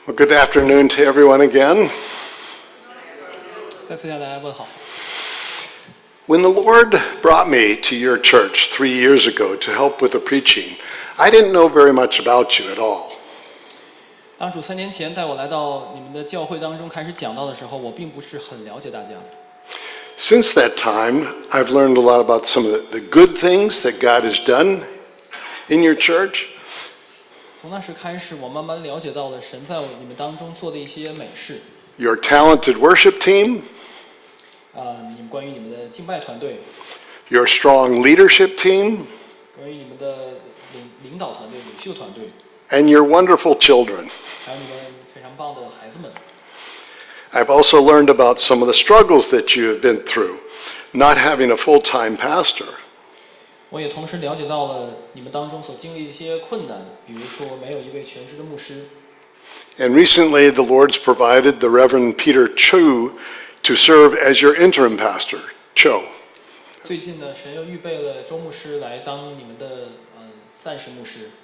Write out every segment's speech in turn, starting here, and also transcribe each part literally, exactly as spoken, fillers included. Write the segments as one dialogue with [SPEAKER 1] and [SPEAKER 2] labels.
[SPEAKER 1] Well, good afternoon to everyone again.
[SPEAKER 2] 再次向大家问好。
[SPEAKER 1] When the Lord brought me to your church three years ago to help with the preaching, I didn't know very much about you at all.
[SPEAKER 2] 当主三年前带我来到你们的教会当中开始讲道的时候，我并不是很了解大家。
[SPEAKER 1] Since that time, I've learned a lot about some of the, the good things that God has done in your church.
[SPEAKER 2] 从那时开始，我慢慢了解到了神在你们当中做的一些美事。
[SPEAKER 1] Your talented worship team,
[SPEAKER 2] 啊、你们关于你们的敬拜团队，
[SPEAKER 1] your strong leadership team,
[SPEAKER 2] 关于你们的领领导团队、领袖团队，
[SPEAKER 1] and your wonderful children.
[SPEAKER 2] 还有你们非常棒的孩子们。
[SPEAKER 1] I've also learned about some of the struggles that you have been through, not having a full-time pastor.
[SPEAKER 2] 我也同时了解到了你们当中所经历的一些困难，比如说没有一位全职的牧师。
[SPEAKER 1] And recently, the Lord's provided the Reverend Peter Chu to serve as your interim pastor, Cho.
[SPEAKER 2] 最近呢，神又预备了周牧师来当你们的呃暂时牧师。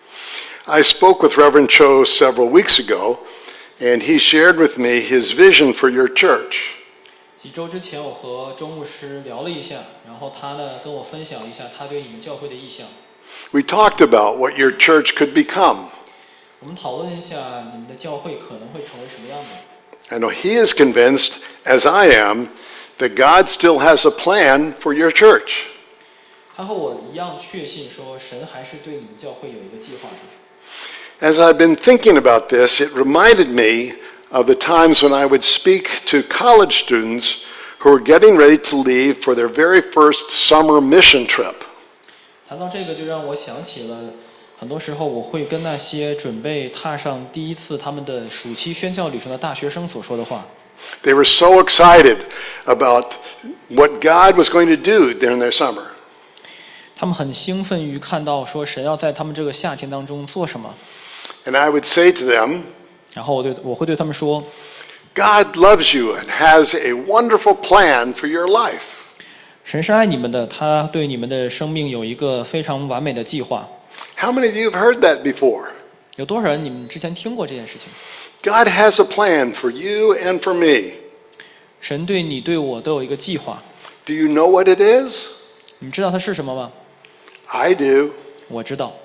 [SPEAKER 1] I spoke with Reverend Cho several weeks ago, and he shared with me his vision for your church.
[SPEAKER 2] 几周之前，我和周牧师聊了一下，然后他呢跟我分享了一下他对你们教会的意向。
[SPEAKER 1] We talked about what your church could become.
[SPEAKER 2] 我们讨论一下你们的教会可能会成为什么样的。
[SPEAKER 1] I know he is convinced, as I am, that God still has a plan for your church.
[SPEAKER 2] 他和我一样确信说，神还是对你们教会有一个计划的。
[SPEAKER 1] As I've been thinking about this, it reminded me of the times when I would speak to college students who were getting ready to leave for their very first summer mission trip.
[SPEAKER 2] 谈到这个，就让我想起了，很多时候我会跟那些准备踏上第一次他们的暑期宣教旅程的大学生所说的话。
[SPEAKER 1] They were so excited about what God was going to do during their summer.
[SPEAKER 2] 他们很兴奋于看到说神要在他们这个夏天当中做什么。
[SPEAKER 1] And I would say to them,
[SPEAKER 2] 然后我对我会对他们说，
[SPEAKER 1] God loves you and has a wonderful plan for your life.
[SPEAKER 2] 神是爱你们的，他对你们的生命有一个非常完美的计划。
[SPEAKER 1] How many of you have heard that before?
[SPEAKER 2] 有多少人你们之前听过这件事情？
[SPEAKER 1] God has a plan for you and for me.
[SPEAKER 2] 神对你对我都有一个计划，
[SPEAKER 1] Do you know what it is?
[SPEAKER 2] 你们知道它是什么吗？
[SPEAKER 1] I do.
[SPEAKER 2] 我知道。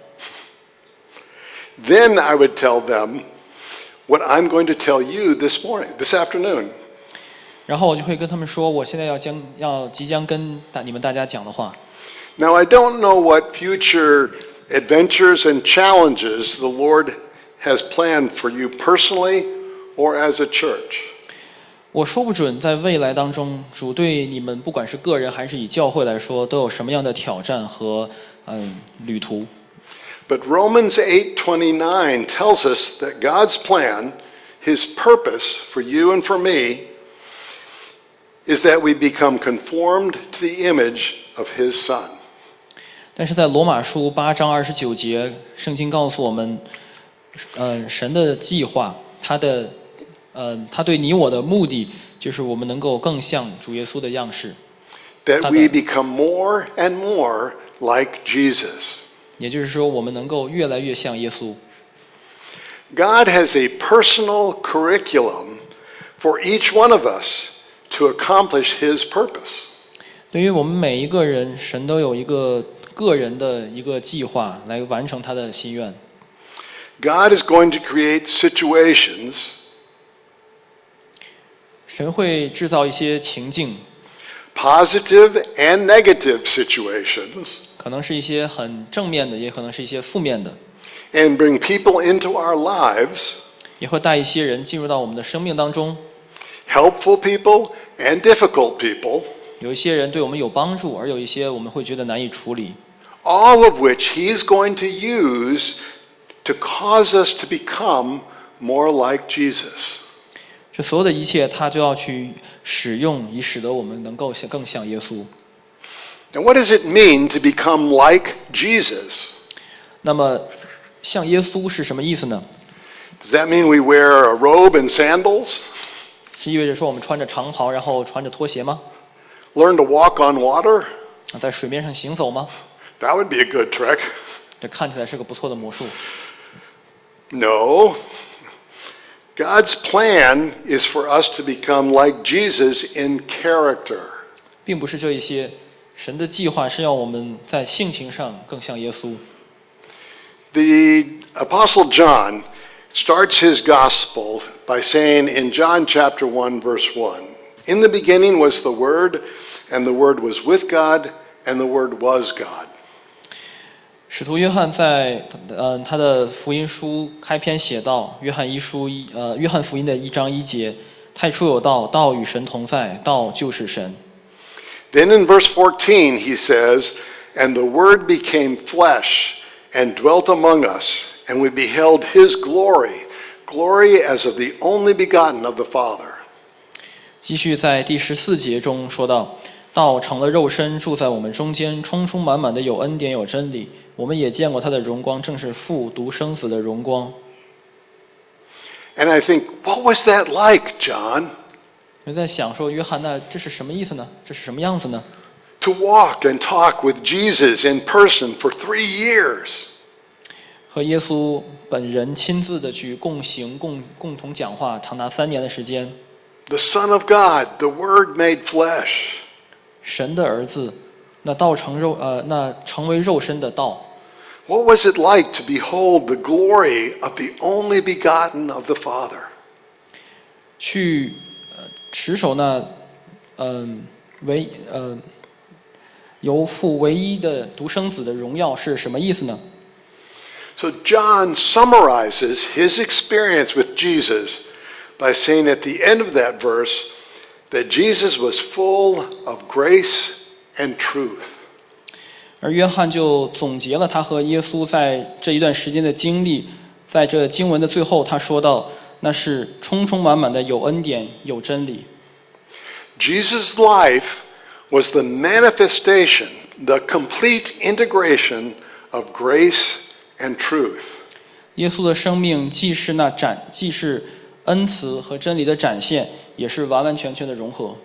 [SPEAKER 1] Then I would tell them what I'm going to tell you this morning, this afternoon.
[SPEAKER 2] 然后我就会跟他们说，我现在要将要即将跟大你们大家讲的话。
[SPEAKER 1] Now, I don't know what future adventures and challenges the Lord has planned for you personally or as a church.
[SPEAKER 2] 我说不准在未来当中，主对你们不管是个人还是以教会来说，都有什么样的挑战和嗯旅途。
[SPEAKER 1] But Romans eight twenty-nine tells us that God's plan, his purpose for you and for me, is that we become conformed to the image of his Son.
[SPEAKER 2] 但是在罗马书八章二十九节，圣经告诉我们，嗯，神的计划，他的，嗯，他对你我的目的，就是我们能够更像主耶稣的样式。
[SPEAKER 1] That we become more and more like Jesus.
[SPEAKER 2] 也就是说，我们能够越来越像耶稣。
[SPEAKER 1] God has a personal curriculum for each one of us to accomplish his purpose.
[SPEAKER 2] 对于我们每一个人，神都有一个个人的一个计划来完成他的心愿。
[SPEAKER 1] God is going to create situations
[SPEAKER 2] 神会制造一些情境，
[SPEAKER 1] positive and negative situations,
[SPEAKER 2] 可能是一些很正面的，也可能是一些负面的，
[SPEAKER 1] and bring people into our lives,
[SPEAKER 2] 也会带一些人进入到我们的生命当中。
[SPEAKER 1] helpful people and difficult people,
[SPEAKER 2] 有一些人对我们有帮助，而有一些我们会觉得难以处理。
[SPEAKER 1] all of which he's going to use to cause us to become more like Jesus.
[SPEAKER 2] 这所有的一切，他就要去使用，以使得我们能够像更像耶稣。
[SPEAKER 1] And what does it mean to become like Jesus?
[SPEAKER 2] 那么，像耶稣是什么意思呢？
[SPEAKER 1] Does that mean we wear a robe and sandals?
[SPEAKER 2] 是意味着说我们穿着长袍，然后穿着拖鞋吗？
[SPEAKER 1] Learn to walk on water?
[SPEAKER 2] 在水面上行走吗？
[SPEAKER 1] That would be a good trick.
[SPEAKER 2] 这看起来是个不错的魔术。
[SPEAKER 1] No. God's plan is for us to become like Jesus in character.
[SPEAKER 2] 并不是这一些，神的计划是要我们在性情上更像耶稣。
[SPEAKER 1] The Apostle John starts his gospel by saying in John chapter one, verse one, "In the beginning was the Word, and the Word was with God, and the Word was God."
[SPEAKER 2] 使徒约翰在呃他的福音书开篇写道，约翰一书一呃约翰福音的一章一节，太初有道，道与神同在，道就是神。
[SPEAKER 1] Then in verse fourteen he says, "And the Word became flesh and dwelt among us, and we beheld his glory, glory as of the only begotten of the Father."
[SPEAKER 2] 继续在第十四节中说到，道成了肉身，住在我们中间，充充满满的有恩典有真理。我们也见过他的荣光，正是父独生子的荣光。
[SPEAKER 1] And I think, what was that like, John?
[SPEAKER 2] 我在想说，约翰，那这是什么意思呢？这是什么样子呢？
[SPEAKER 1] To walk and talk with Jesus in person for three years.
[SPEAKER 2] 和耶稣本人亲自的去共行、共共同讲话，长达三年的时间。
[SPEAKER 1] The Son of God, the Word made flesh.
[SPEAKER 2] 神的儿子，那道成肉，呃，那成为肉身的道。
[SPEAKER 1] What was it like to behold the glory of the only begotten of the Father?
[SPEAKER 2] 去呃持守那，嗯、呃、唯呃由父唯一的独生子的荣耀是什么意思呢？
[SPEAKER 1] So John summarizes his experience with Jesus by saying at the end of that verse that Jesus was full of grace and truth.
[SPEAKER 2] 而约翰就总结了他和耶稣在这一段时间的经历，在这经文的最后，他说到，那是充充满满的有恩典有真理。
[SPEAKER 1] Jesus' life was the manifestation, the complete integration of grace and truth.
[SPEAKER 2] 耶稣的生命既是那展，既是恩慈和真理的展现，也是完完全全的融合。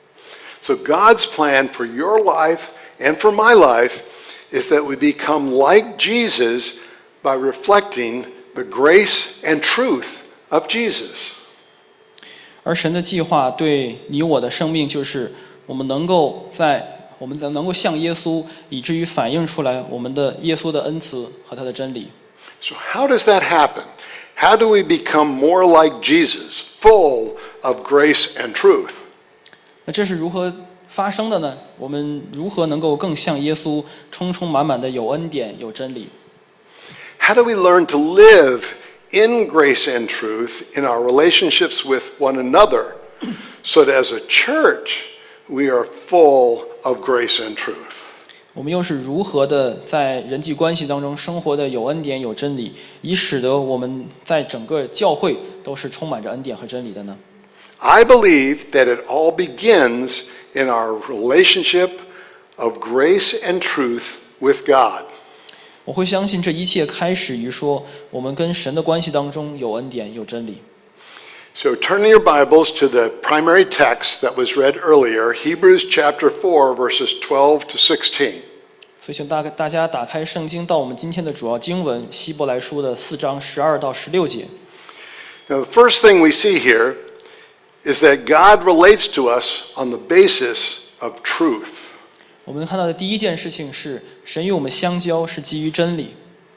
[SPEAKER 1] So God's plan for your life and for my life is that we become like Jesus by reflecting the grace and truth of Jesus.
[SPEAKER 2] 而神的计划对你我的生命，就是我们能够在我们能够像耶稣，以至于反映出来我们的耶稣的恩慈和他的真理。
[SPEAKER 1] So how does that happen? How do we become more like Jesus, full of grace and truth?
[SPEAKER 2] 那这是如何发生的呢？我们如何能够更像耶稣，充充满满的有恩典有真理？
[SPEAKER 1] How do we learn to live in grace and truth in our relationships with one another so that as a church we are full of grace and truth?
[SPEAKER 2] 我们又是如何的在人际关系当中生活的有恩典有真理，以使得我们在整个教会都是充满着恩典和真理的呢？
[SPEAKER 1] I believe that it all begins in our relationship of grace and truth with God.
[SPEAKER 2] 我会相信这一切开始于说，我们跟神的关系当中有恩典有真理。
[SPEAKER 1] So turning your Bibles to the primary text that was read earlier, Hebrews chapter four, verses twelve to sixteen.
[SPEAKER 2] 所以请大大家打开圣经，到我们今天的主要经文希伯来书的四章十二到十六节。
[SPEAKER 1] Now the first thing we see here is that God relates to us on the basis of truth.
[SPEAKER 2] 我们看到的第一件事情是，神与我们相交是基于真理。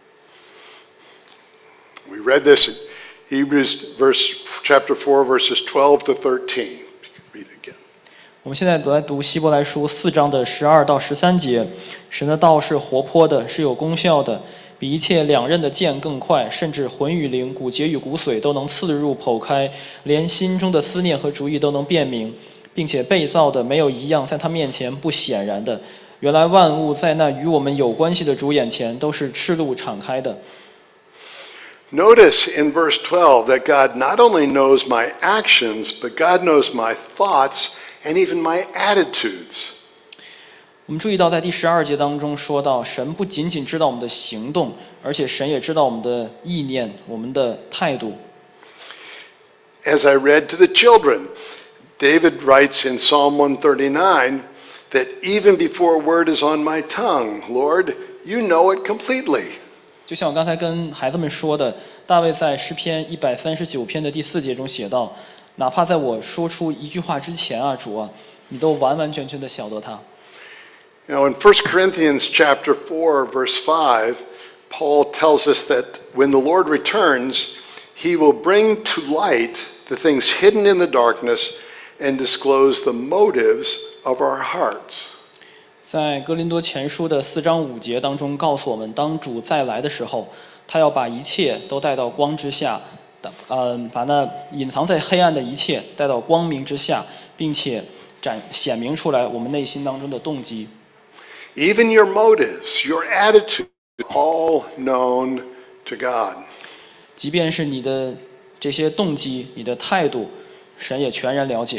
[SPEAKER 1] We read this in Hebrews verse, chapter four, verses twelve to thirteen. You can read it again.
[SPEAKER 2] 我们现在来读希伯来书四章的十二到十三节。神的道是活泼的，是有功效的，比一切两刃的剑更快，甚至魂与灵、骨节与骨髓都能刺入剖开，连心中的思念和主意都能辨明，并且被造的没有一样在他面前不显然的。原来万物在那与我们有关系的主眼前都是赤露敞开的。
[SPEAKER 1] Notice in verse twelve that God not only knows my actions, but God knows my thoughts and even my attitudes.
[SPEAKER 2] 我们注意到，在第十二节当中说到，神不仅仅知道我们的行动，而且神也知道我们的意念、我们的态度。
[SPEAKER 1] As I read to the children, David writes in Psalm one thirty-nine that even before a word is on my tongue, Lord, you know it completely.
[SPEAKER 2] 就像我刚才跟孩子们说的， 大卫在诗篇一百三十九篇的第四节中写道：“哪怕在我说出一句话之前啊，主啊，你都完完全全的晓得它。”
[SPEAKER 1] You know, in First Corinthians chapter four, verse five, Paul tells us that when the Lord returns, he will bring to light the things hidden in the darkness and disclose the motives of our hearts.
[SPEAKER 2] 在哥林多前书的四章五节当中告诉我们，当主再来的时候，他要把一切都带到光之下，嗯，把那隐藏在黑暗的一切带到光明之下，并且展显明出来我们内心当中的动机。
[SPEAKER 1] Even your motives, your attitude, all known to God.
[SPEAKER 2] 即便是你的这些动机、你的态度，神也全然了解。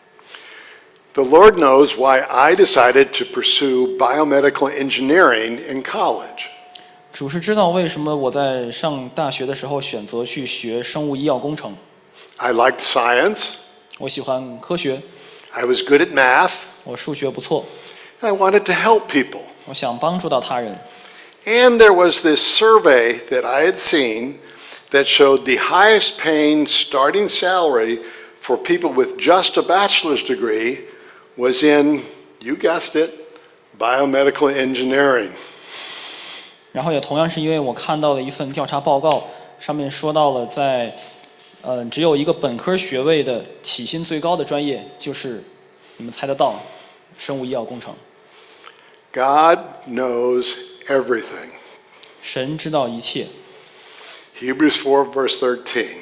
[SPEAKER 1] The Lord knows why I decided to pursue biomedical engineering in college.
[SPEAKER 2] 主是知道为什么我在上大学的时候选择去学生物医药工程。
[SPEAKER 1] I liked science.
[SPEAKER 2] 我喜欢科学。
[SPEAKER 1] I was good at math.
[SPEAKER 2] 我数学不错。
[SPEAKER 1] I wanted to help people.
[SPEAKER 2] 我想帮助到他人。
[SPEAKER 1] And there was this survey that I had seen that showed the highest paying starting salary for people with just a bachelor's degree was in, you guessed it, biomedical engineering.
[SPEAKER 2] 然后也同样是因为我看到了一份调查报告，上面说到了在，嗯、呃，只有一个本科学位的起薪最高的专业就是你们猜得到，生物医药工程。
[SPEAKER 1] God knows everything.
[SPEAKER 2] 神知道一切。
[SPEAKER 1] Hebrews four verse thirteen.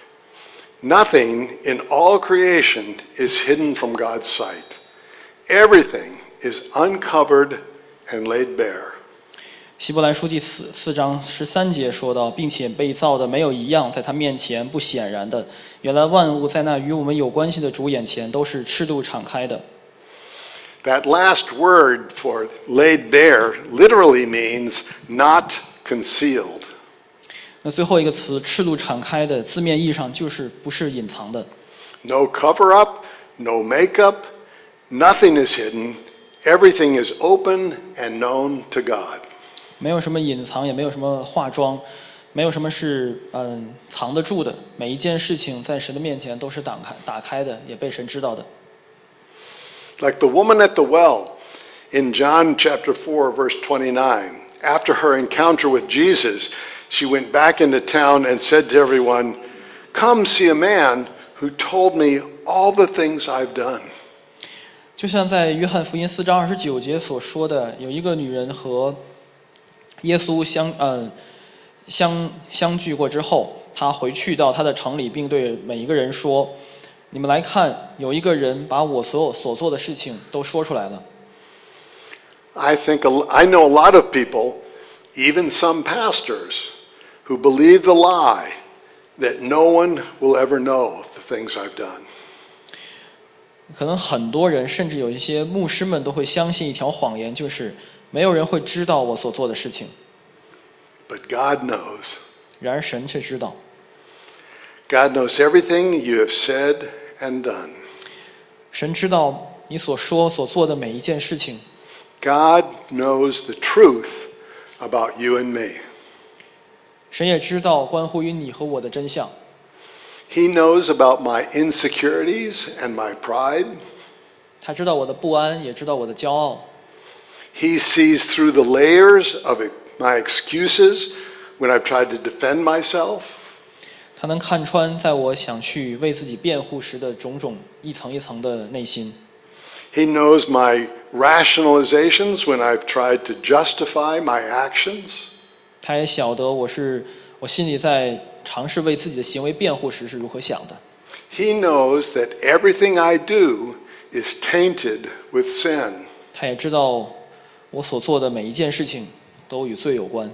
[SPEAKER 1] Nothing in all creation is hidden from God's sight. Everything is uncovered and laid bare.
[SPEAKER 2] 希伯来书第四四章十三节说到，并且被造的没有一样在他面前不显然的。原来万物在那与我们有关系的主眼前都是赤度敞开的。
[SPEAKER 1] That last word for laid bare literally means not concealed.
[SPEAKER 2] 那最后一个词“赤度敞开”的字面意义上就是不是隐藏的。
[SPEAKER 1] No cover up, no makeup, nothing is hidden. Everything is open and known to God.
[SPEAKER 2] 没有什么隐藏，也没有什么化妆，没有什么是嗯藏得住的。每一件事情在神的面前都是打开打开的，也被神知道的。
[SPEAKER 1] Like the woman at the well in John chapter four verse twenty-nine. After her encounter with Jesus, she went back into town and said to everyone, "Come see a man who told me all the things I've done."
[SPEAKER 2] 就像在约翰福音四章二十九节所说的，有一个女人和耶稣相呃相相聚过之后，她回去到她的城里，并对每一个人说：“你们来看，有一个人把我所有所做的事情都说出来了。”
[SPEAKER 1] I think I know a lot of people, even some pastors, who believe the lie that no one will ever know the things I've done.
[SPEAKER 2] 可能很多人，甚至有一些牧师们都会相信一条谎言，就是没有人会知道我所做的事情。
[SPEAKER 1] But God knows.
[SPEAKER 2] 然而神却知道。
[SPEAKER 1] God knows everything you have said and done.
[SPEAKER 2] 神知道你所说所做的每一件事情。
[SPEAKER 1] God knows the truth about you and me.
[SPEAKER 2] 神也知道关乎于你和我的真相。
[SPEAKER 1] He knows about my insecurities and my pride.
[SPEAKER 2] 他知道我的不安，也知道我的骄傲。
[SPEAKER 1] He sees through the layers of my excuses when I've tried to defend myself.
[SPEAKER 2] 他能看穿在我想去为自己辩护时的种种一层一层的内心。
[SPEAKER 1] He knows my rationalizations when I've tried to justify my actions.
[SPEAKER 2] 他也晓得我是我心里在尝试为自己的行为辩护时是如何想的。
[SPEAKER 1] He knows that everything I do is tainted with sin.
[SPEAKER 2] 他也知道我所做的每一件事情都与罪有关。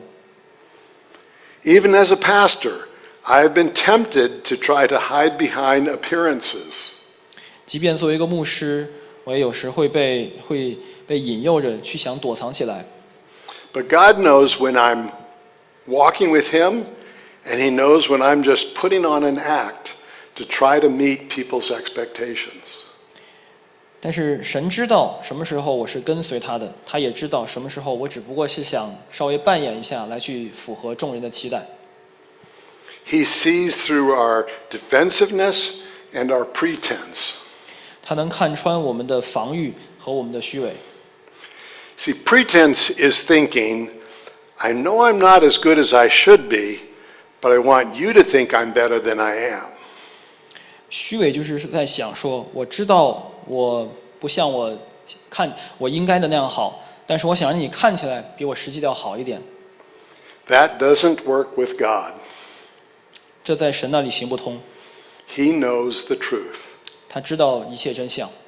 [SPEAKER 1] Even as a pastor, I have been tempted to try to hide behind appearances.
[SPEAKER 2] 即便作为一个牧师，我也有时会被会被引诱着去想躲藏起来。
[SPEAKER 1] But God knows when I'm walking with Him, and He knows when I'm just putting on an act to try to meet people's expectations.
[SPEAKER 2] 但是神知道什么时候我是跟随他的，他也知道什么时候我只不过是想稍微扮演一下来去符合众人的期待。
[SPEAKER 1] He sees through our defensiveness and our pretense.
[SPEAKER 2] 他能看穿我们的防御和我们的虚伪。
[SPEAKER 1] See, pretense is thinking, I know I'm not as good as I should be, but I want you to think I'm better than I am.
[SPEAKER 2] 虚伪就是在想说，我知道我不像我看我应该的那样好，但是我想让你看起来比我实际要好一点。
[SPEAKER 1] That doesn't work with God.
[SPEAKER 2] 这在神那里行不通。
[SPEAKER 1] He knows the truth.
[SPEAKER 2] 他知道一切真相。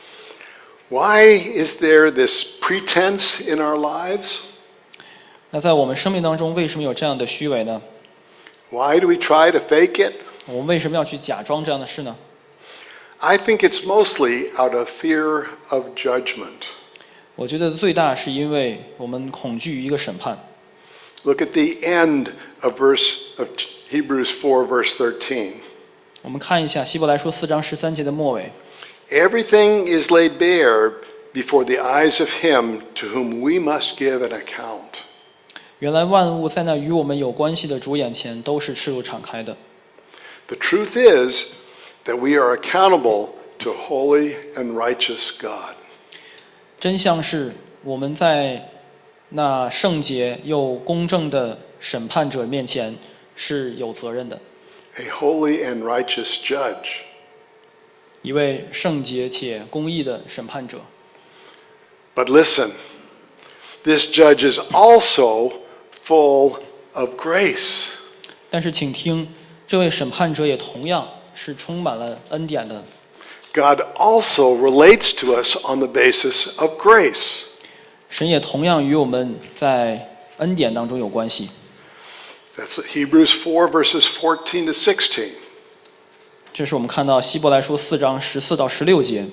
[SPEAKER 1] Why is there this pretense in our lives?
[SPEAKER 2] 那在我们生命当中，为什么有这样的虚伪呢？
[SPEAKER 1] Why do we try to fake it?
[SPEAKER 2] 我们为什么要去假装这样的事呢？
[SPEAKER 1] I think it's mostly out of fear of judgment.
[SPEAKER 2] 我觉得最大是因为我们恐惧一个审判。
[SPEAKER 1] Look at the end of verse of Hebrews four, verse thirteen.
[SPEAKER 2] 我们看一下希伯来书四章十三节的末尾。
[SPEAKER 1] Everything is laid bare before the eyes of him to whom we must give an account.
[SPEAKER 2] 原来万物在那与我们有关系的主眼前都是赤露敞开的。
[SPEAKER 1] The truth is that we are accountable to a holy and righteous God.
[SPEAKER 2] 真相是我们在那圣洁又公正的审判者面前是有责任的。
[SPEAKER 1] A holy and righteous judge.
[SPEAKER 2] 一位圣洁且公义的审判者。
[SPEAKER 1] But listen, this judge is also full of grace.
[SPEAKER 2] 但是请听，这位审判者也同样是充满了恩典的。
[SPEAKER 1] God also relates to us on the basis of grace.
[SPEAKER 2] 神也同样与我们在恩典当中有关系。
[SPEAKER 1] That's Hebrews four, verses fourteen to sixteen.
[SPEAKER 2] 这是我们看到希伯来书四章十四到十六节。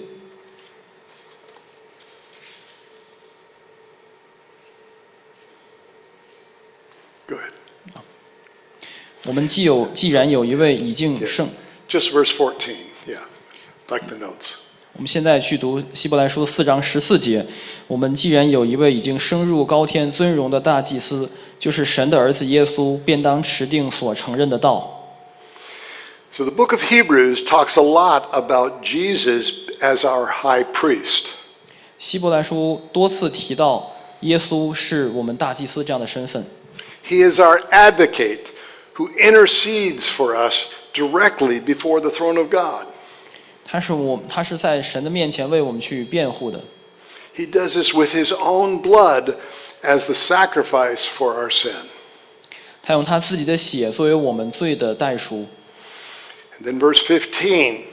[SPEAKER 1] Go ahead.
[SPEAKER 2] 我们既有既然有一位已经圣，
[SPEAKER 1] Just verse fourteen, yeah, like the notes.
[SPEAKER 2] 我们现在去读希伯来书四章十四节。我们既然有一位已经升入高天尊荣的大祭司，就是神的儿子耶稣，便当持定所承认的道。
[SPEAKER 1] So the book of Hebrews talks a lot about Jesus as our high priest.
[SPEAKER 2] 希伯来书多次提到耶稣是我们大祭司这样的身份。
[SPEAKER 1] He is our advocate who intercedes for us directly before the throne of God.
[SPEAKER 2] 他是我，他是在神的面前为我们去辩护的。
[SPEAKER 1] He does this with his own blood as the sacrifice for our sin.
[SPEAKER 2] 他用他自己的血作为我们罪的代赎。
[SPEAKER 1] And then verse fifteen.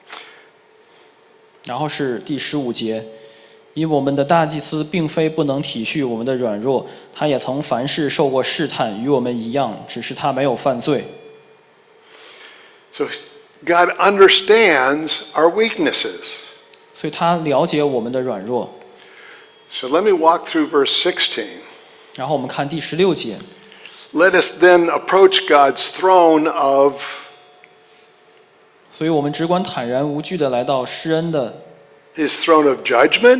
[SPEAKER 2] 然后是第十五节，因我们的大祭司并非不能体恤我们的软弱，他也曾凡事受过试探，与我们一样，只是他没有犯罪。
[SPEAKER 1] So God understands our weaknesses.
[SPEAKER 2] 所以他了解我们的软弱。
[SPEAKER 1] So let me walk through verse sixteen.
[SPEAKER 2] 然后我们看第十六节，
[SPEAKER 1] Let us then approach God's throne of
[SPEAKER 2] 所以我们只管坦然无惧地来到施恩的，
[SPEAKER 1] his throne of judgment,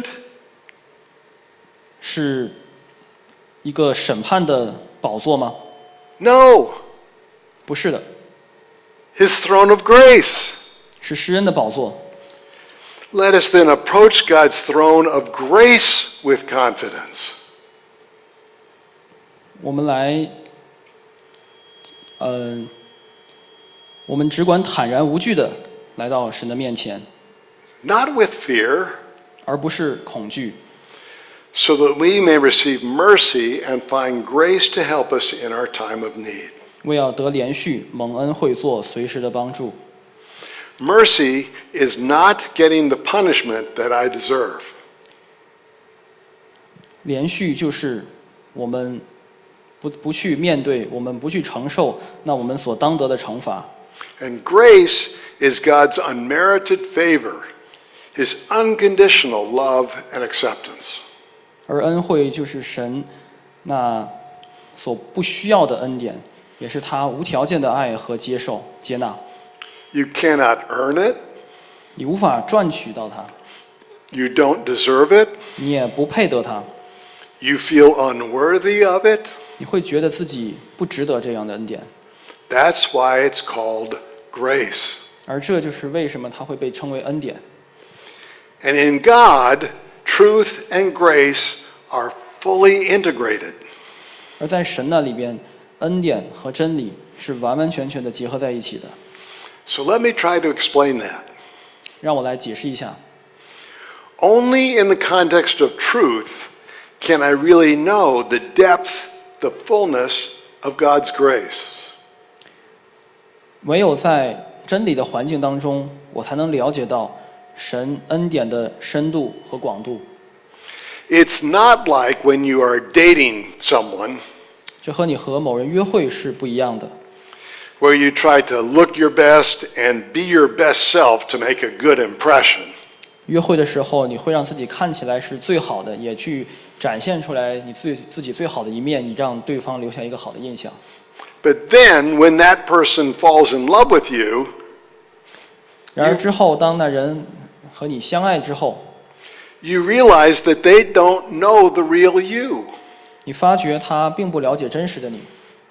[SPEAKER 2] 是一个审判的宝座吗？
[SPEAKER 1] no,
[SPEAKER 2] 不是的，
[SPEAKER 1] his throne of grace.
[SPEAKER 2] 是施恩的宝座。
[SPEAKER 1] Let us then approach God's throne of grace with confidence.
[SPEAKER 2] 我们来，嗯、我们只管坦然无惧地来到神的面前，
[SPEAKER 1] Not with fear,
[SPEAKER 2] 而不是恐惧，
[SPEAKER 1] so that we may receive mercy and find grace to help us in our time of need.
[SPEAKER 2] 为要得连续蒙恩惠作随时的帮助。
[SPEAKER 1] Mercy is not getting the punishment that I deserve.
[SPEAKER 2] 连续就是我们不不去面对，我们不去承受那我们所当得的惩罚。
[SPEAKER 1] And grace is God's unmerited favor, his unconditional love and acceptance.
[SPEAKER 2] 而恩惠就是神那所不需要的恩典，也是他无条件的爱和接受、接纳。
[SPEAKER 1] You cannot earn it.
[SPEAKER 2] 你无法赚取到它，
[SPEAKER 1] You don't deserve it.
[SPEAKER 2] 你也不配得它，
[SPEAKER 1] You feel unworthy of it.
[SPEAKER 2] 你会觉得自己不值得这样的恩典。
[SPEAKER 1] That's why it's called grace.
[SPEAKER 2] 而这就是为什么它会被称为恩典。
[SPEAKER 1] And in God, truth and grace are fully integrated.
[SPEAKER 2] 而在神那里边，恩典和真理是完完全全的结合在一起的。
[SPEAKER 1] So let me try to explain that.
[SPEAKER 2] 让我来解释一下。
[SPEAKER 1] Only in the context of truth can I really know the depth, the fullness of God's grace.
[SPEAKER 2] 唯有在真理的环境当中，我才能了解到神恩典的深度和广度。
[SPEAKER 1] It's not like when you are dating someone,
[SPEAKER 2] 这和你和某人约会是不一样的。
[SPEAKER 1] where you try to look your best and be your best self to make a good impression.
[SPEAKER 2] 约会的时候，你会让自己看起来是最好的，也去展现出来你自自己最好的一面，以让对方留下一个好的印象。
[SPEAKER 1] But then, when that person falls in love with you,
[SPEAKER 2] 然而之后，当那人和你相爱之后，
[SPEAKER 1] you realize that they don't know the real you.
[SPEAKER 2] 你发觉他并不了解真实的你，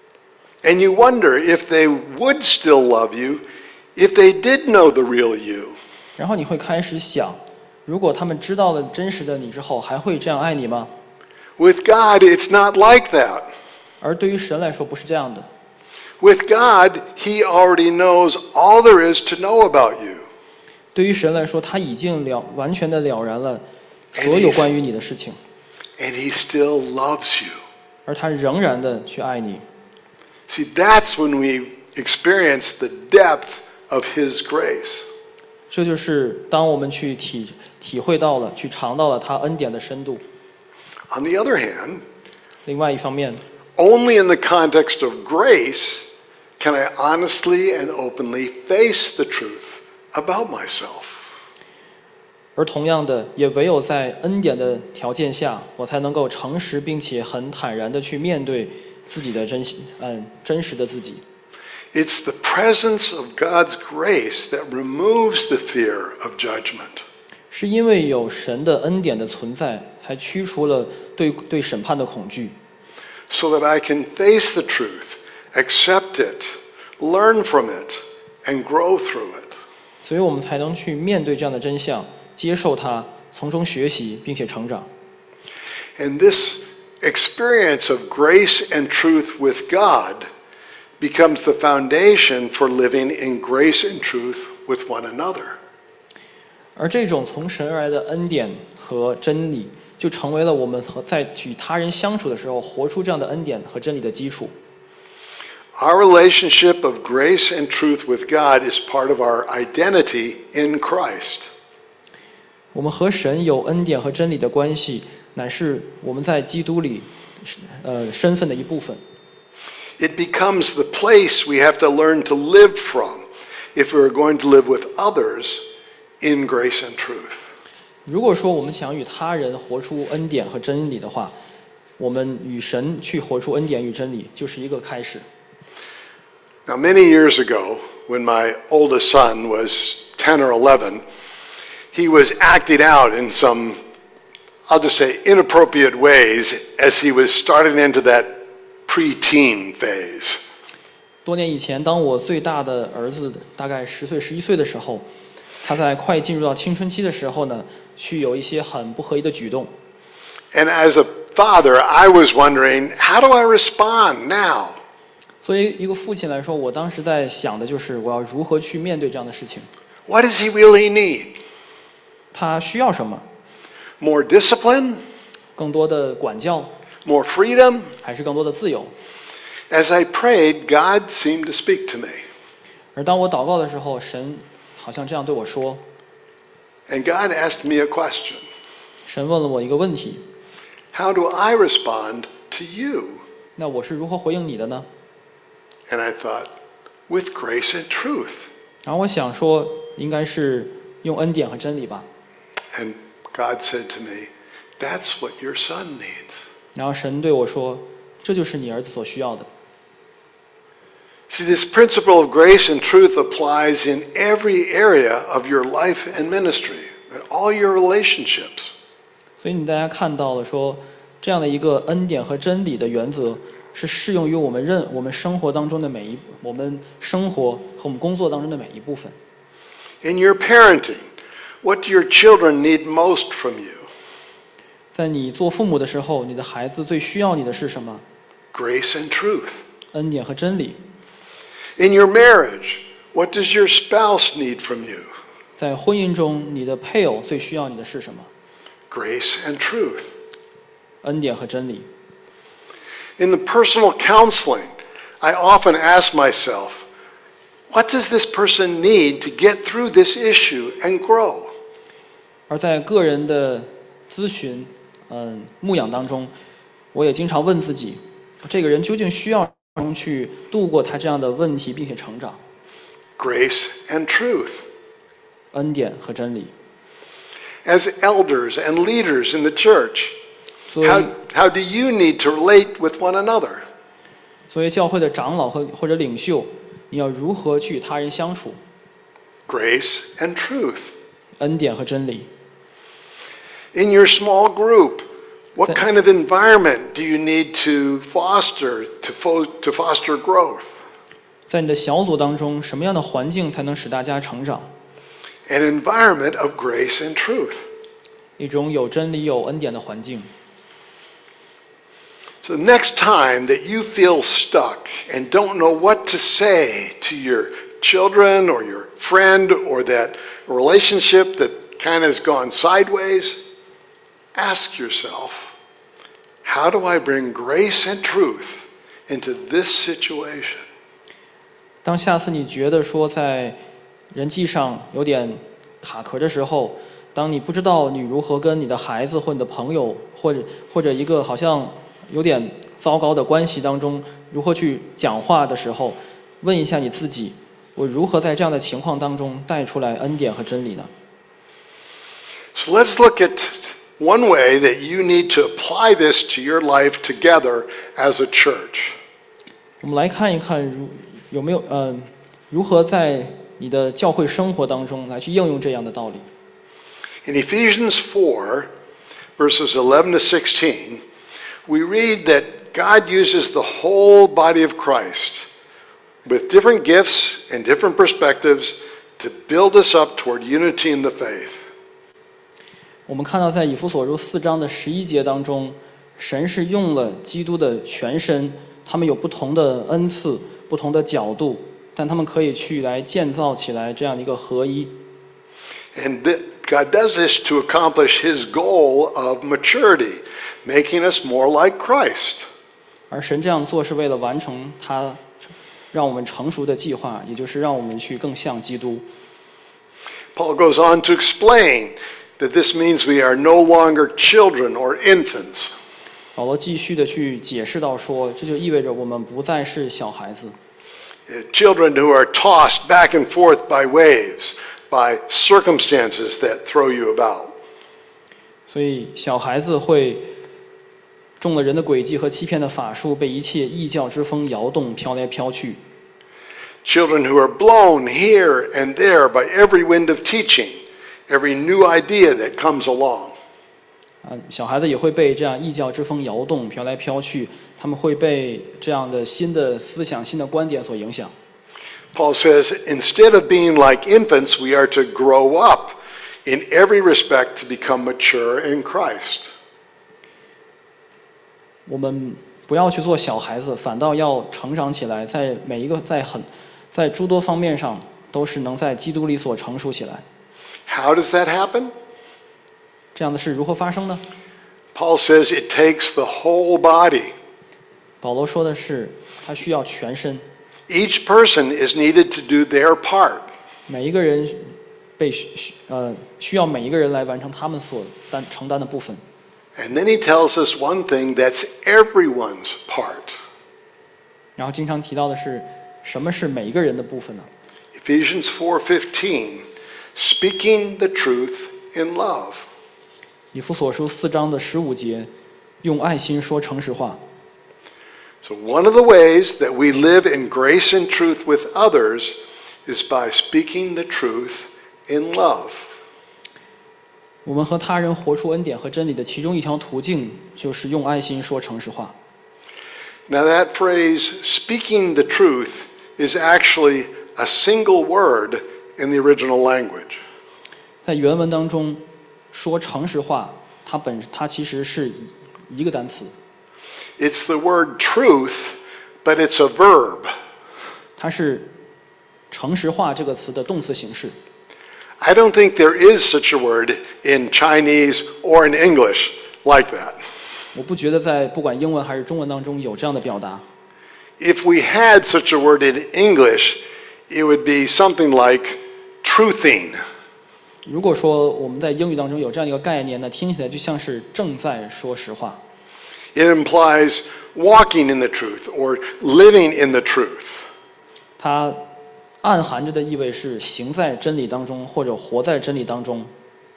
[SPEAKER 1] And you wonder if they would still love you if they did know the real you.
[SPEAKER 2] 然后你会开始想，如果他们知道了真实的你之后，还会这样爱你吗？
[SPEAKER 1] With God, it's not like that.
[SPEAKER 2] 而对于神来说，不是这样的。
[SPEAKER 1] With God, He already knows all there is to know about you.
[SPEAKER 2] 对于神来说，他已经了完全的了然了所有关于你的事情，
[SPEAKER 1] And He still loves you.
[SPEAKER 2] 而他仍然的去爱你。
[SPEAKER 1] See, that's when we experience the depth of His grace.
[SPEAKER 2] 这就是当我们去体体会到了、去尝到了他恩典的深度。
[SPEAKER 1] On the other hand,
[SPEAKER 2] 另外一方面，
[SPEAKER 1] only in the context of grace can I honestly and openly face the truth about myself.
[SPEAKER 2] 而同样的，也唯有在恩典的条件下，我才能够诚实并且很坦然的去面对自己的真心，嗯，真实的自己。
[SPEAKER 1] It's the presence of God's grace that removes the fear of judgment.
[SPEAKER 2] 是因为有神的恩典的存在，才驱除了对对审判的恐惧，
[SPEAKER 1] So that I can face the truth, accept it, learn from it, and grow through it.
[SPEAKER 2] 所以我们才能去面对这样的真相，接受它，从中学习，并且成长。
[SPEAKER 1] And this experience of grace and truth with God becomes the foundation for living in grace and truth with one another.
[SPEAKER 2] 而这种从神而来的恩典和真理，就成为了我们和在与他人相处的时候，活出这样的恩典和真理的基础。
[SPEAKER 1] Our relationship of grace and truth with God is part of our identity in Christ.
[SPEAKER 2] 我们和神有恩典和真理的关系，乃是我们在基督里，呃，身份的一部分。
[SPEAKER 1] It becomes the place we have to learn to live from if we're going to live with others in grace and truth.
[SPEAKER 2] 如果说我们想与他人活出恩典和真理的话，我们与神去活出恩典与真理，就是一个开始。
[SPEAKER 1] Now, many years ago, when my oldest son was ten or eleven, he was acting out in some, I'll just say, inappropriate ways as he was starting into that preteen phase.
[SPEAKER 2] 多年以前，当我最大的儿子大概十岁、十一岁的时候，他在快进入到青春期的时候呢，去有一些很不合宜的举动。
[SPEAKER 1] And as a father, I was wondering, how do I respond now?
[SPEAKER 2] 作为一个父亲来说，我当时在想的就是我要如何去面对这样的事情。
[SPEAKER 1] What does he really need?
[SPEAKER 2] 他需要什么？
[SPEAKER 1] More discipline?
[SPEAKER 2] 更多的管教，
[SPEAKER 1] More freedom?
[SPEAKER 2] 还是更多的自由？
[SPEAKER 1] As I prayed, God seemed to speak to me.
[SPEAKER 2] 而当我祷告的时候，神好像这样对我说。
[SPEAKER 1] And God asked me a question.
[SPEAKER 2] 神问了我一个问题：
[SPEAKER 1] How do I respond to you?
[SPEAKER 2] 那我是如何回应你的呢？
[SPEAKER 1] And I thought, with grace and truth.
[SPEAKER 2] 然后我想说，应该是用恩典和真理吧。
[SPEAKER 1] And God said to me, that's what your son needs.
[SPEAKER 2] 然后神对我说，这就是你儿子所需要的。
[SPEAKER 1] See, this principle of grace and truth applies in every area of your life and ministry, and all your relationships.
[SPEAKER 2] 所以你大家看到了说，这样的一个恩典和真理的原则， 是适用于我们任我们生活当中的每一我们生活和我们工作当中的每一部分。
[SPEAKER 1] In your parenting, what do your children need most from you?
[SPEAKER 2] 在你做父母的时候，你的孩子最需要你的是什么？
[SPEAKER 1] Grace and truth.
[SPEAKER 2] 恩典和真理。
[SPEAKER 1] In your marriage, what does your spouse need from you?
[SPEAKER 2] 在婚姻中，你的配偶最需要你的是什么？
[SPEAKER 1] Grace and truth.
[SPEAKER 2] 恩典和真理。
[SPEAKER 1] In the personal counseling, I often ask myself, what does this person need to get through this issue and grow?
[SPEAKER 2] 而在个人的咨询、嗯、牧养当中，我也经常问自己，这个人究竟需要什么去度过他这样的问题，并且成长？
[SPEAKER 1] Grace and truth.
[SPEAKER 2] 恩典和真理。
[SPEAKER 1] As elders and leaders in the church,
[SPEAKER 2] 作为
[SPEAKER 1] how, how do you need to relate with one another?
[SPEAKER 2] 作为教会的长老和或者领袖，你要如何去与他人相处？
[SPEAKER 1] Grace and truth.
[SPEAKER 2] 恩典和真理。
[SPEAKER 1] In your small group, what
[SPEAKER 2] Th-
[SPEAKER 1] kind of environment do you need to foster to, fo- to foster growth?
[SPEAKER 2] 在你的小组当中，什么样的环境才能使大家成长？
[SPEAKER 1] An environment of grace and truth.
[SPEAKER 2] 一种有真理、有恩典的环境。
[SPEAKER 1] So the next time that you feel stuck and don't know what to say to your children or your friend or that relationship that kind of has gone sideways, ask yourself, how do I bring grace and truth into this situation?
[SPEAKER 2] 当下次你觉得说在人际上有点卡壳的时候，当你不知道你如何跟你的孩子或你的朋友，或者或者一个好像有点糟糕的关系当中，如何去讲话的时候，问一下你自己，我如何在这样的情况当中带出来恩典和真理呢？
[SPEAKER 1] So let's look at one way that you need to apply this to your life together as a church.
[SPEAKER 2] 我们来看一看如有没有嗯、呃、如何在你的教会生活当中来去应用这样的道理。
[SPEAKER 1] In Ephesians four, verses eleven to sixteen, we read that God uses the whole body of Christ with different gifts and different perspectives to build us up toward unity in the faith.
[SPEAKER 2] 我们看到在以弗所书四章的十一节当中，神是用了基督的全身，他们有不同的恩赐、不同的角度，但他们可以去来建造起来这样的一个合一。
[SPEAKER 1] And th- God does this to accomplish his goal of maturity, making us more like Christ.
[SPEAKER 2] 而神这样做是为了完成他让我们成熟的计划，也就是让我们去更像基督。
[SPEAKER 1] Paul goes on to explain that this means we are no longer children or infants.
[SPEAKER 2] 保罗继续的去解释到说，这就意味着我们不再是小孩子，
[SPEAKER 1] Uh, Children who are tossed back and forth by waves, by circumstances that throw you about.
[SPEAKER 2] 所以小孩子会中了人的诡计和欺骗的法术，被一切异教之风摇动，飘来飘去。
[SPEAKER 1] Children who are blown here and there by every wind of teaching, every new idea that comes along.
[SPEAKER 2] 啊，小孩子也会被这样异教之风摇动，飘来飘去，他们会被这样的新的思想、新的观点所影响。
[SPEAKER 1] Paul says, instead of being like infants, we are to grow up in every respect to become mature in Christ.
[SPEAKER 2] 我们不要去做小孩子，反倒要成长起来，在每一个在很在诸多方面上都是能在基督里所成熟起来。
[SPEAKER 1] How does that happen?
[SPEAKER 2] 这样的事如何发生呢？
[SPEAKER 1] Paul says it takes the whole body.
[SPEAKER 2] 保罗说的是，他需要全身，
[SPEAKER 1] Each person is needed to do their part.
[SPEAKER 2] 每一个人被需呃需要每一个人来完成他们所担承担的部分。
[SPEAKER 1] And then he tells us one thing that's everyone's part.
[SPEAKER 2] 然后经常提到的是，什么是每一个人的部分呢？
[SPEAKER 1] Ephesians four fifteen, speaking the truth in love.
[SPEAKER 2] 以弗所书四章的十五节，用爱心说诚实话。
[SPEAKER 1] So one of the ways that we live in grace and truth with others is by speaking the truth in love.
[SPEAKER 2] 我们和他人活出恩典和真理的其中一条途径，就是用爱心说诚实话。
[SPEAKER 1] Now, that phrase, speaking the truth, is actually a single word in the original language.
[SPEAKER 2] 在原文当中，说诚实话，它本它其实是一个单词，
[SPEAKER 1] It's the word truth, but it's a verb.
[SPEAKER 2] 它是诚实话这个词的动词形式。
[SPEAKER 1] I don't think there is such a word in Chinese or in English like that.
[SPEAKER 2] 我不觉得在不管英文还是中文当中有这样的表达。
[SPEAKER 1] If we had such a word in English, it would be something like truthing.
[SPEAKER 2] 如果说我们在英语当中有这样一个概念呢，听起来就像是正在说实话。
[SPEAKER 1] It implies walking in the truth or living in the truth.
[SPEAKER 2] 它暗含着的意味是行在真理当中，或者活在真理当中。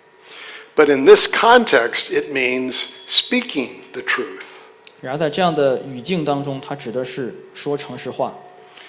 [SPEAKER 1] But in this context, it means speaking the truth.
[SPEAKER 2] 然而在这样的语境当中，它指的是说诚实话。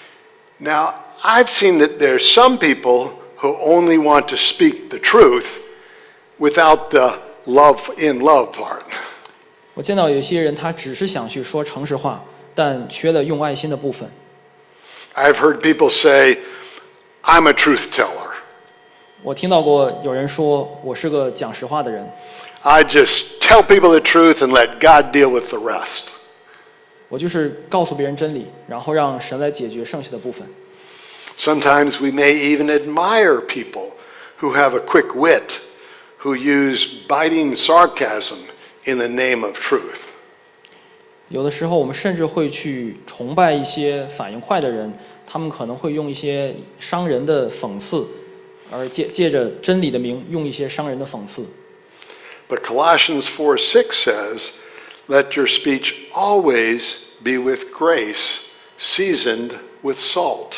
[SPEAKER 1] Now, I've seen that there's some people who only want to speak the truth without the love in love part.
[SPEAKER 2] 我见到有一些人，他只是想去说诚实话，但缺了用爱心的部分。
[SPEAKER 1] I've heard people say, I'm a truth teller.
[SPEAKER 2] 我听到过有人说我是个讲实话的人，
[SPEAKER 1] I just tell people the truth and let God deal with the rest.
[SPEAKER 2] 我就是告诉别人真理，然后让神来解决剩下的部分。
[SPEAKER 1] Sometimes we may even admire people who have a quick wit, who use biting sarcasm in the name of truth.
[SPEAKER 2] 有的时候，我们甚至会去崇拜一些反应快的人，他们可能会用一些伤人的讽刺，而借借着真理的名，用一些伤人的讽刺。
[SPEAKER 1] But Colossians four six says, let your speech always be with grace, seasoned with salt.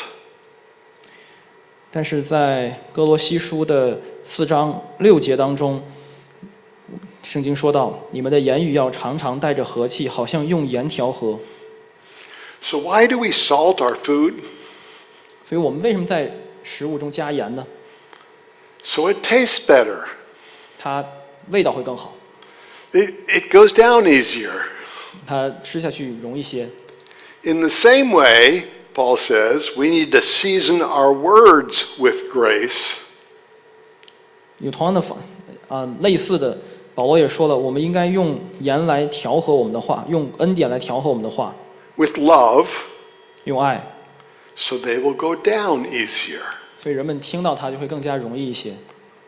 [SPEAKER 2] 但是在哥罗西书的四章六节当中，圣经说到：“你们的言语要常常带着和气，好像用盐调和。”
[SPEAKER 1] So why do we salt our food?
[SPEAKER 2] 所以我们为什么在食物中加盐呢？
[SPEAKER 1] So it tastes better.
[SPEAKER 2] 它味道会更好，
[SPEAKER 1] It, it goes down easier.
[SPEAKER 2] 它吃下去容易些。
[SPEAKER 1] In the same way, Paul says, we need to season our words with grace.
[SPEAKER 2] 有同样的方，啊、类似的，保罗也说了，我们应该用盐来调和我们的话，用恩典来调和我们的话，
[SPEAKER 1] with love,
[SPEAKER 2] 用爱，
[SPEAKER 1] so they will go down easier.
[SPEAKER 2] 所以人们听到它就会更加容易一些。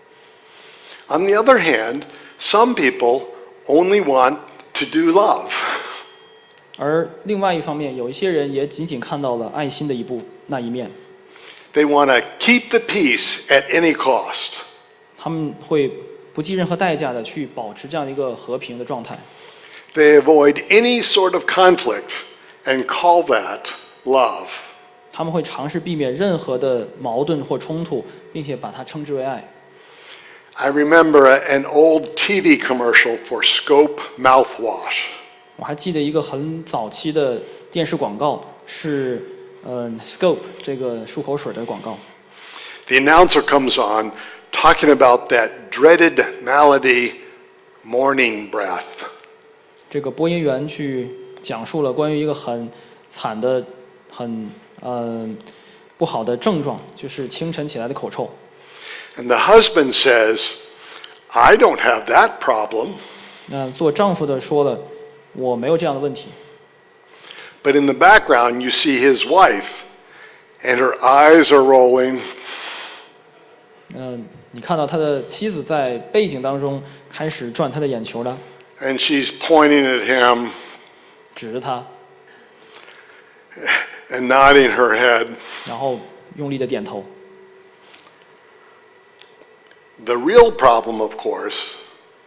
[SPEAKER 1] On the other hand, some people only want to do love.
[SPEAKER 2] 而另外一方面，有一些人也仅仅看到了爱心的一部那一面，
[SPEAKER 1] They want to keep the peace at any cost.
[SPEAKER 2] 他们会不计任何代价的去保持这样一个和平的状态。
[SPEAKER 1] They avoid any sort of conflict and call that love.
[SPEAKER 2] 他们会尝试避免任何的矛盾或冲突，并且把它称之为爱。
[SPEAKER 1] I remember an old T V commercial for Scope mouthwash.
[SPEAKER 2] 我还记得一个很早期的电视广告，是嗯 Scope 这个漱口水的广告。
[SPEAKER 1] The announcer comes on talking about that dreaded malady, morning breath.
[SPEAKER 2] 这个播音员去讲述了关于一个很惨的、很嗯、不好的症状，就是清晨起来的口臭。
[SPEAKER 1] And the husband says, I don't have that problem.
[SPEAKER 2] 那做丈夫的说了，我没有这样的问题。
[SPEAKER 1] But in the background, you see his wife, and her eyes are rolling.
[SPEAKER 2] 嗯、你看到他的妻子在背景当中开始转他的眼球了，
[SPEAKER 1] And she's pointing at him
[SPEAKER 2] 指着他，
[SPEAKER 1] and nodding her head.
[SPEAKER 2] 然后用力的点头。
[SPEAKER 1] The real problem, of course,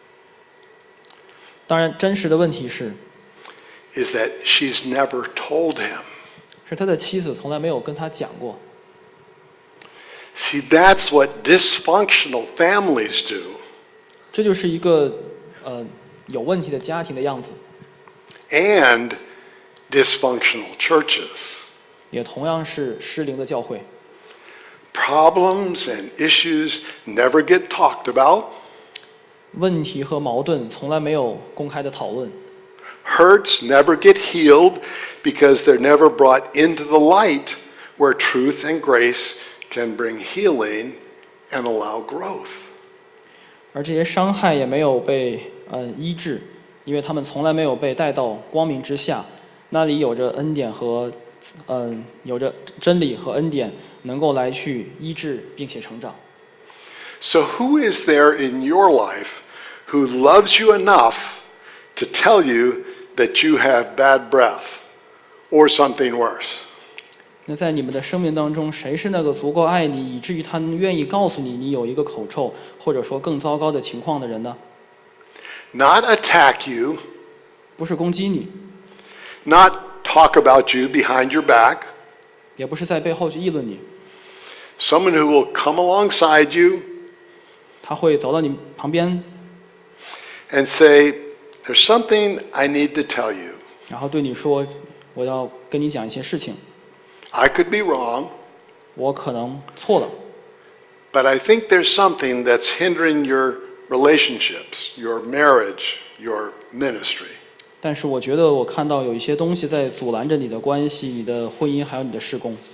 [SPEAKER 2] 当然，真实的问题是，
[SPEAKER 1] is that she's never told him.
[SPEAKER 2] 是他的妻子从来没有跟他讲过。
[SPEAKER 1] See, that's what dysfunctional families do.
[SPEAKER 2] 这就是一个呃有问题的家庭的样子，
[SPEAKER 1] And dysfunctional churches.
[SPEAKER 2] 也同样是失灵的教会。
[SPEAKER 1] Problems and issues never get talked about.
[SPEAKER 2] 问题和矛盾从来没有公开的讨论，
[SPEAKER 1] Hurts never get healed because they're never brought into the light where truth and grace can bring healing and allow growth.
[SPEAKER 2] 而这些伤害也没有被呃医治，因为他们从来没有被带到光明之下，那里有着恩典和嗯、呃、有着真理和恩典，能够来去医治并且成长。
[SPEAKER 1] So who is there in your life who loves you enough to tell you that you have bad breath or something worse?
[SPEAKER 2] 那在你们的生命当中，谁是那个足够爱你，以至于他愿意告诉你你有一个口臭，或者说更糟糕的情况的人呢？
[SPEAKER 1] Not attack you,
[SPEAKER 2] 不是攻击你，
[SPEAKER 1] not talk about you behind your back,
[SPEAKER 2] 也不是在背后去议论你，
[SPEAKER 1] someone who will come alongside you
[SPEAKER 2] 他会走到你旁边，
[SPEAKER 1] and say, there's something I need to tell you.
[SPEAKER 2] 然后对你说：“我要跟你讲一些事情，
[SPEAKER 1] I could be wrong,
[SPEAKER 2] 我可能错了，
[SPEAKER 1] but I think there's something that's hindering your relationships, your marriage, your ministry.
[SPEAKER 2] 但是我觉得我看到有一些东西在阻拦着你的关系、你的婚姻还有你的事工。”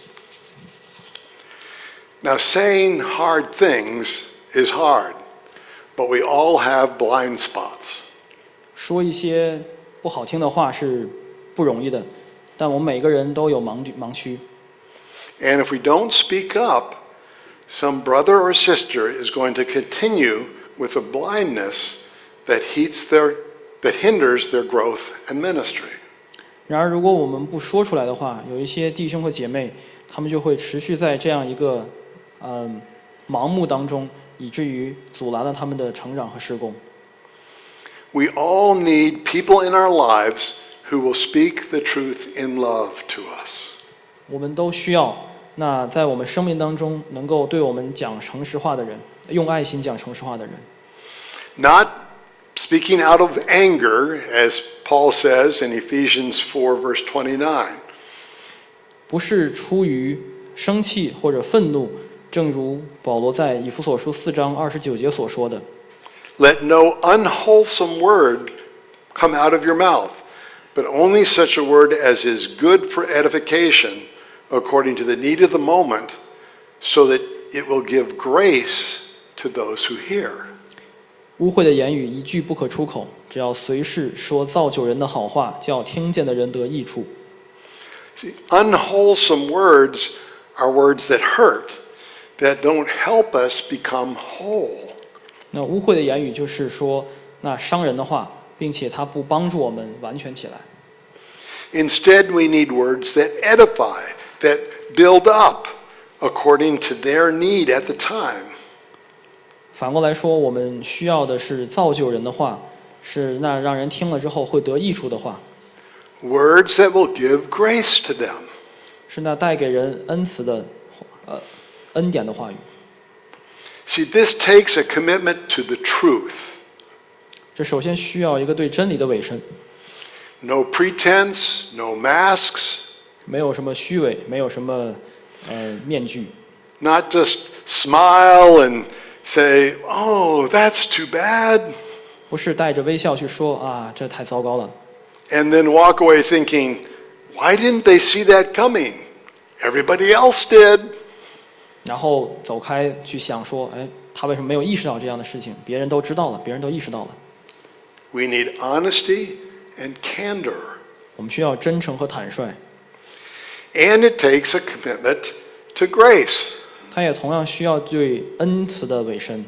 [SPEAKER 1] Now, saying hard things is hard, but we all have blind spots.
[SPEAKER 2] 说一些不好听的话是不容易的，但我们每个人都有盲盲区。
[SPEAKER 1] And if we don't speak up, some brother or sister is going to continue with a blindness that heats their, that hinders their growth and ministry.
[SPEAKER 2] 然而，如果我们不说出来的话，有一些弟兄和姐妹，他们就会持续在这样一个嗯盲目当中，以至于阻拦了他们的成长和事工。
[SPEAKER 1] We all need people in our lives who will speak the truth in love to us.
[SPEAKER 2] 我们都需要那在我们生命当中能够对我们讲诚实话的人，用爱心讲诚实话的人。
[SPEAKER 1] Not speaking out of anger, as Paul says in Ephesians four, verse twenty-nine.
[SPEAKER 2] 不是出于生气或者愤怒，正如保罗在以弗所书四章二十九节所说的。
[SPEAKER 1] Let no unwholesome word come out of your mouth, but only such a word as is good for edification, according to the need of the moment, so that it will give grace to those who hear.
[SPEAKER 2] 污秽的言语一句不可出口，只要随时说造就人的好话，叫听见的人得益处。
[SPEAKER 1] See, unwholesome words are words that hurt, that don't help us become whole.
[SPEAKER 2] 那污秽的言语就是说，那伤人的话，并且它不帮助我们完全起来。
[SPEAKER 1] Instead, we need words that edify, that build up according to their need at the time.
[SPEAKER 2] 反过来说，我们需要的是造就人的话，是那让人听了之后会得益处的话，
[SPEAKER 1] Words that will give grace to them.
[SPEAKER 2] 是那带给人恩慈的，呃，恩典的话语。
[SPEAKER 1] See, this takes a commitment to the truth.
[SPEAKER 2] 这首先需要一个对真理的委身，
[SPEAKER 1] No pretense, no masks,
[SPEAKER 2] 没有什么虚伪，没有什么呃面具，
[SPEAKER 1] not just smile and say, oh, that's too bad,
[SPEAKER 2] 不是带着微笑去说啊，这太糟糕了，
[SPEAKER 1] and then walk away thinking, why didn't they see that coming? Everybody else did.
[SPEAKER 2] 然后走开去想说，哎，他为什么没有意识到这样的事情？别人都知道了，别人都意识到了。
[SPEAKER 1] We need honesty and candor.
[SPEAKER 2] 我们需要真诚和坦率，
[SPEAKER 1] And it takes a commitment to grace.
[SPEAKER 2] 他也同样需要对恩慈的委身，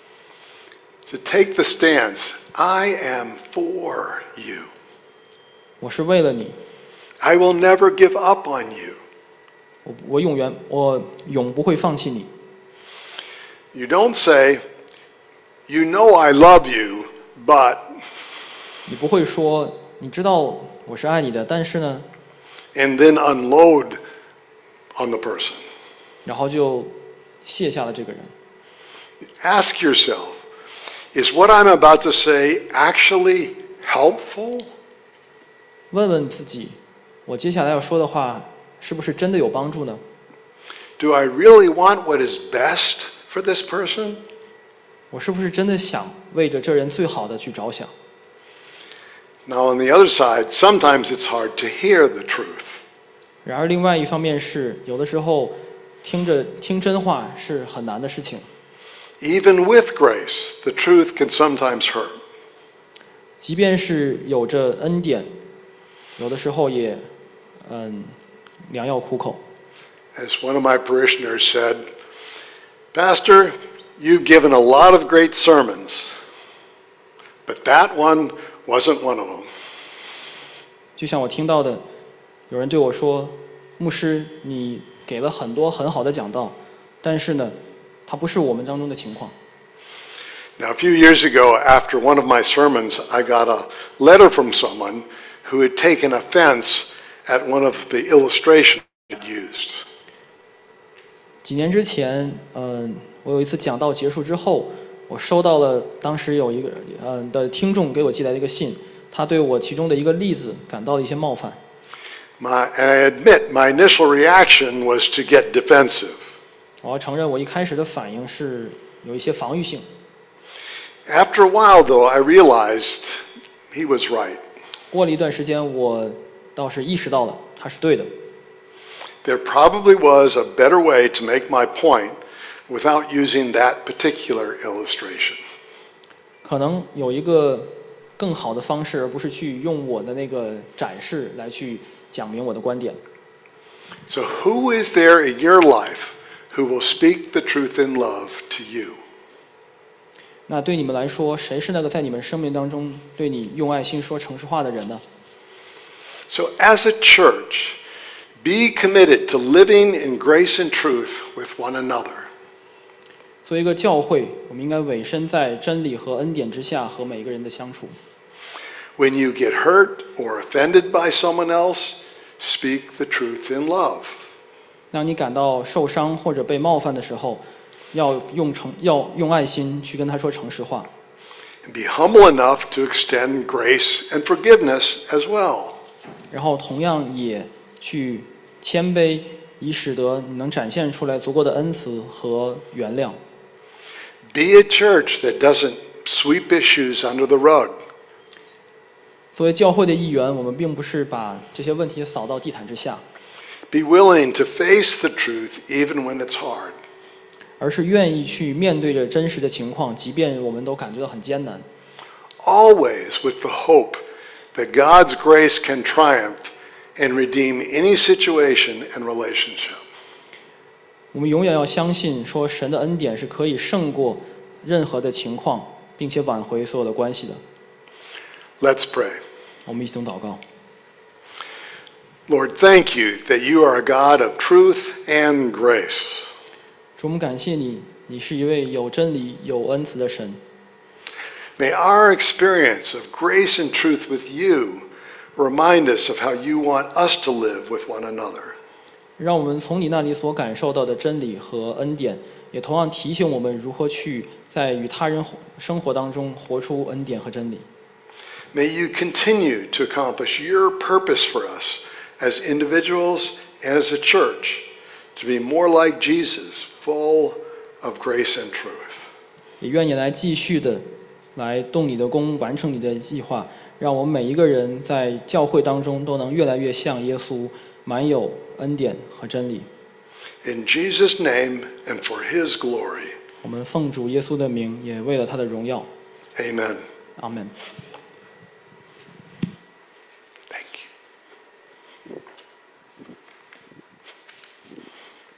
[SPEAKER 1] To take the stance, I am for you.
[SPEAKER 2] 我是为了你，
[SPEAKER 1] I will never give up on you.
[SPEAKER 2] 我我永远我永不会放弃你。
[SPEAKER 1] You don't say, you know I love you, but,
[SPEAKER 2] 你不会说，你知道我是爱你的，但是呢，
[SPEAKER 1] and then unload on the person.
[SPEAKER 2] 然后就卸下了这个人。
[SPEAKER 1] Ask yourself, is what I'm about to say actually helpful?
[SPEAKER 2] 问问自己，我接下来要说的话是不是真的有帮助呢？
[SPEAKER 1] Do I really want what is best for this person?
[SPEAKER 2] 我是不是真的想为着这人最好的去着想？
[SPEAKER 1] Now, on the other side, sometimes it's hard to hear the truth.
[SPEAKER 2] 然而，另外一方面是，有的时候听着听真话是很难的事情。
[SPEAKER 1] Even with grace, the truth can sometimes hurt.
[SPEAKER 2] 即便是有着恩典，有的时候也，嗯，良药苦口。
[SPEAKER 1] As one of my parishioners said, Pastor, you've given a lot of great sermons, but that one wasn't one of them.
[SPEAKER 2] 就像我听到的，有人对我说：“牧师，你给了很多很好的讲道，但是呢，它不是我们当中的情况。”
[SPEAKER 1] Now, a few years ago, after one of my sermons, I got a letter from someone who had taken offense at one of the illustrations I had used.
[SPEAKER 2] 几年之前，嗯，我有一次讲道结束之后，我收到了当时有一个嗯的听众给我寄来的一个信，他对我其中的一个例子感到了一些冒犯。
[SPEAKER 1] My, and I admit my initial reaction was to get defensive.
[SPEAKER 2] 我要承认，我一开始的反应是有一些防御性。
[SPEAKER 1] After a while, though, I realized he was right.
[SPEAKER 2] 过了一段时间，我倒是意识到了他是对的。
[SPEAKER 1] There probably was a better way to make my point without using that particular illustration.
[SPEAKER 2] 可能有一个更好的方式，而不是去用我的那个展示来去讲明我的观点。
[SPEAKER 1] So who is there in your life who will speak the truth in love to you?
[SPEAKER 2] 那对你们来说，谁是那个在你们生命当中对你用爱心说诚实话的人呢？
[SPEAKER 1] So as a church, be committed to living in grace and truth with one another.
[SPEAKER 2] 作为一个教会，我们应该委身在真理和恩典之下，和每一个人的相处。
[SPEAKER 1] When you get hurt or offended by someone else, speak the truth in love.
[SPEAKER 2] 当你感到受伤或者被冒犯的时候，要用诚要用爱心去跟他说诚实话。
[SPEAKER 1] And be humble enough to extend grace and forgiveness as well.
[SPEAKER 2] 然后同样也去谦卑，以使得你能展现出来足够的恩慈和原谅。
[SPEAKER 1] Be a church that doesn't sweep issues under the rug.
[SPEAKER 2] 作为教会的一员，我们并不是把这些问题扫到地毯之下，
[SPEAKER 1] Be willing to face the truth even when it's hard.
[SPEAKER 2] 而是愿意去面对着真实的情况，即便我们都感觉到很艰难。
[SPEAKER 1] Always with the hope that God's grace can triumph and redeem any situation and relationship.
[SPEAKER 2] 我们永远要相信，说神的恩典是可以胜过任何的情况，并且挽回所有的关系的。
[SPEAKER 1] Let's pray.
[SPEAKER 2] 我们一同祷告。
[SPEAKER 1] Lord, thank you that you are a God of truth and grace.
[SPEAKER 2] 主，我们感谢你，你是一位有真理、有恩慈的神。
[SPEAKER 1] May our experience of grace and truth with you remind us of how you want us to live with one another.
[SPEAKER 2] 让我们从你那里所感受到的真理和恩典，也同样提醒我们如何去在与他人生活当中活出恩典和真理。
[SPEAKER 1] May you continue to accomplish your purpose for us as individuals and as a church to be more like Jesus, full of grace and truth.
[SPEAKER 2] 也愿你来继续的来动你的功，完成你的计划，让我们每一个人在教会当中都能越来越像耶稣，满有恩典和真理。
[SPEAKER 1] In Jesus' name and for his glory.
[SPEAKER 2] 我们奉主耶稣的名，也为了他的荣耀。
[SPEAKER 1] Amen.
[SPEAKER 2] 阿门。